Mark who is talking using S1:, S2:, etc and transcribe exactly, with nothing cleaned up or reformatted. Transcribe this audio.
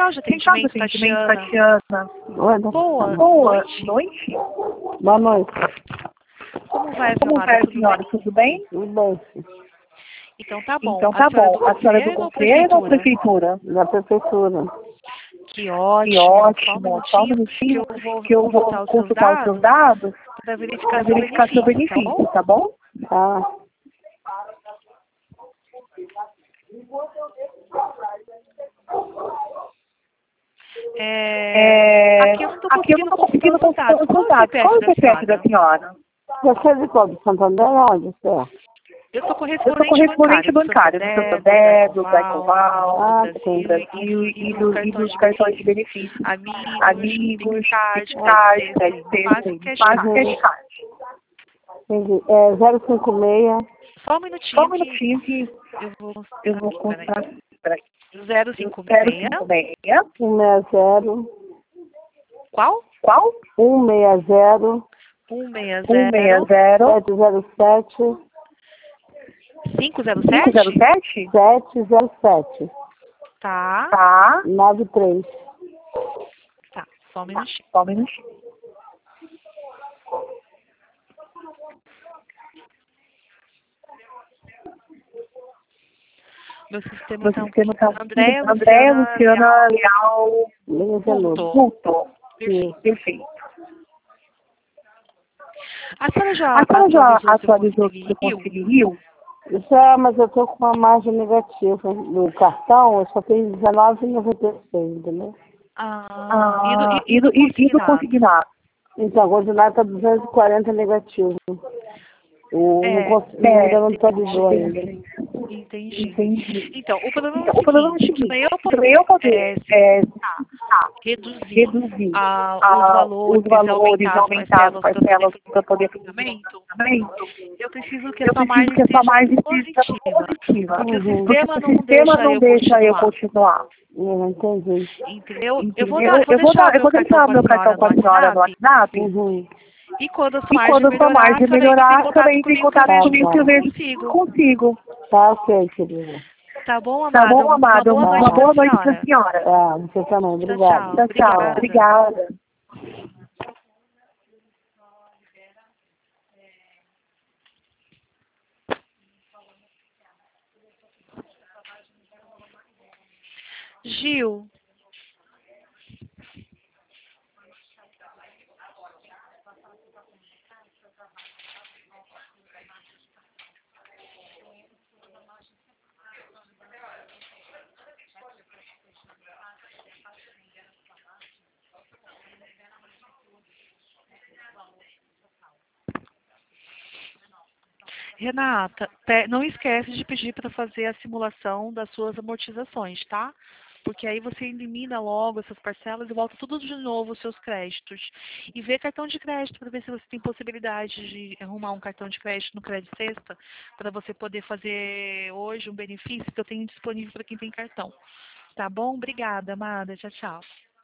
S1: causa de
S2: Quem faz o
S1: atendimento,
S2: atendimento,
S1: Tatiana?
S2: Tatiana?
S3: Boa,
S1: Boa
S2: Boa
S1: noite.
S2: noite.
S3: boa noite.
S1: Como vai,
S2: Como
S1: senhora?
S2: vai,
S1: Tudo
S2: senhora?
S1: bem?
S2: Tudo bem?
S3: Tudo bem, sim.
S1: Então tá bom.
S2: Então
S1: A
S2: tá
S1: senhora é
S2: bom.
S1: do
S2: A senhora é do
S1: governo ou
S2: governo ou
S1: prefeitura?
S2: prefeitura?
S3: Da prefeitura.
S1: Que ótimo.
S2: Que
S1: Só um
S2: ótimo. Só um
S1: minutinho que
S2: minutinho
S1: eu vou
S2: que eu vou
S1: consultar os seus
S2: consultar os seus
S1: dados
S2: dados
S1: para
S2: para
S1: verificar seu
S2: verificar seu
S1: benefício, tá bom?
S2: benefício, tá bom?
S3: Tá.
S1: É...
S2: É,
S1: Aqui eu não estou
S2: aqui eu não
S1: conseguindo
S2: estou
S1: consultar
S2: conseguindo
S1: os seus
S2: consultar
S1: dados.
S2: os
S1: Qual
S2: seus
S1: é o
S2: dados. Qual é
S1: C P F
S2: o
S1: da
S2: C P F da
S1: senhora?
S2: senhora?
S3: Você é de qual? De Santander? Onde você é?
S1: Eu sou
S2: Eu sou
S1: correspondente
S2: correspondente
S1: bancária do
S2: bancária do
S1: Santander, do
S2: Santander, do
S1: Daicoval,
S2: Daicoval,
S1: do
S3: Ah,
S2: do
S3: sim.
S1: Brasil e,
S2: Brasil
S1: do-
S2: e,
S1: e dos
S2: do, e
S1: cartões
S2: dos
S1: de
S2: cartões de
S1: benefício.
S2: benefícios.
S1: Amigos,
S2: Amigos,
S1: Pixcard,
S2: Pixcard,
S1: T S C, Paz e
S2: T S C, Paz e
S1: Cashcard.
S2: Cashcard.
S3: Entendi. É zero cinco seis,
S1: Só um
S2: Só
S1: minutinho
S2: um
S1: que
S2: minutinho que
S1: eu vou
S2: eu
S1: consultar
S2: vou
S1: aqui, peraí.
S2: consultar. Peraí.
S1: zero cinco
S2: zero
S1: seis.
S2: cinco seis.
S3: um seis zero,
S1: Qual?
S2: Qual?
S3: um seis zero,
S1: um seis
S2: um
S1: zero
S2: seis zero,
S3: sete zero sete,
S1: cinco zero
S2: cinco zero
S1: sete?
S2: sete.
S3: sete zero sete,
S1: Tá,
S2: Tá.
S3: nove três.
S1: tá. Só um minutinho.
S2: Só um minutinho.
S1: Meu sistema
S2: Meu
S1: tá um
S2: sistema
S1: pouquinho.
S2: tá.
S1: Andréia
S2: Andréia
S1: Luciana
S2: Luciana
S1: Leal
S2: Leal
S3: Linha Veludo.
S1: Vulto.
S2: Vulto.
S1: Perfeito.
S2: Perfeito.
S1: A senhora já
S2: A senhora já
S1: atualizou seu
S2: atualizou
S1: Conselho
S2: seu
S1: Rio?
S2: Conselho?
S3: Já, mas eu tô com uma margem negativa no cartão, eu só tenho dezenove vírgula noventa e seis, entendeu?
S1: Ah, e do,
S2: Ah,
S1: e,
S2: e
S1: e
S2: do,
S1: do
S2: e, e do
S1: consignado?
S2: consignado?
S3: Então, o consignado está duzentos e quarenta negativo. O, não
S1: É,
S3: consegui,
S2: É,
S3: ainda não atualizou ainda.
S1: entendi.
S2: entendi.
S1: Então, o problema é
S2: Então,
S1: o
S2: o problema é o
S1: seguinte, para
S2: seguinte,
S1: eu
S2: para eu
S1: poder é,
S2: poder é,
S1: reduzir
S2: reduzir
S1: ah, os
S2: ah,
S1: valores
S2: os
S1: e
S2: valores,
S1: aumentar as
S2: aumentar as
S1: parcelas para poder
S2: parcelas
S1: fazer
S2: para
S1: o
S2: poder fazer
S1: pagamento,
S2: o pagamento,
S1: eu preciso que a
S2: eu
S1: sua
S2: preciso
S1: margem
S2: que a sua
S1: seja
S2: margem seja
S1: positiva,
S2: positiva,
S1: porque o
S3: Uhum.
S2: porque
S1: sistema
S2: o
S1: não
S2: sistema
S1: deixa
S2: não
S1: eu
S2: deixa eu
S1: continuar.
S2: continuar.
S3: Não entendi.
S1: Entendeu? Eu vou, dar,
S2: Entendeu?
S1: vou
S2: Eu vou,
S1: deixar o
S2: dar, eu
S1: meu
S2: vou
S1: cartão
S2: deixar o
S1: com a
S2: meu cartão
S1: senhora no
S2: com a senhora no
S1: WhatsApp
S2: WhatsApp.
S3: Uhum.
S1: e quando a sua
S2: E
S1: margem
S2: quando a sua
S1: melhorar, a
S2: margem
S1: senhora entra em
S2: melhorar,
S1: contato
S2: também entre em
S1: comigo que eu
S2: contato
S1: vejo
S2: comigo
S1: o
S2: que
S1: que
S2: eu
S1: eu
S2: vejo
S1: consigo.
S2: consigo.
S3: Tá ok, querida.
S1: Tá bom,
S2: Tá
S1: amada?
S2: bom,
S1: Uma
S2: amado?
S1: boa noite
S2: Uma
S3: Tá.
S1: pra
S2: boa noite para a
S1: senhora.
S2: senhora.
S3: Tá, você também.
S1: Tchau,
S3: Obrigado.
S1: tchau.
S2: Tchau, tchau.
S1: Obrigada.
S2: Obrigada.
S1: Gil, Renata, pe- não esquece de pedir para fazer a simulação das suas amortizações, tá? Porque aí você elimina logo essas parcelas e volta tudo de novo os seus créditos. E vê cartão de crédito para ver se você tem possibilidade de arrumar um cartão de crédito no Crédito Sexta para você poder fazer hoje um benefício que eu tenho disponível para quem tem cartão. Tá bom? Obrigada, amada. Tchau, tchau.